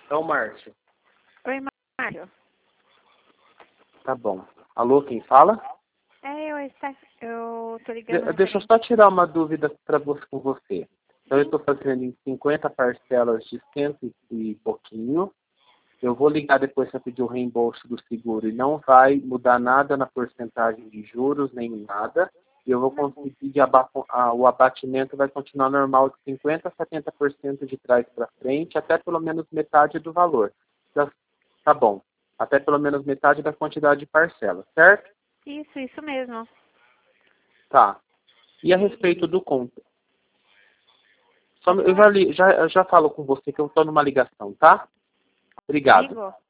É o Márcio. Oi, Mário. Tá bom. Alô, quem fala? Eu tô ligando Deixa eu referente. só tirar uma dúvida com você. Então, eu estou fazendo em 50 parcelas de cento e pouquinho. Eu vou ligar depois para pedir o reembolso do seguro e não vai mudar nada na porcentagem de juros, nem nada. E eu vou conseguir, o abatimento vai continuar normal de 50% a 70% de trás para frente, até pelo menos metade do valor. Tá bom. Até pelo menos metade da quantidade de parcela, certo? Isso mesmo. Tá. E a respeito do conto? Pode Eu falar. já falo com você que eu estou numa ligação, tá? Obrigado. Comigo?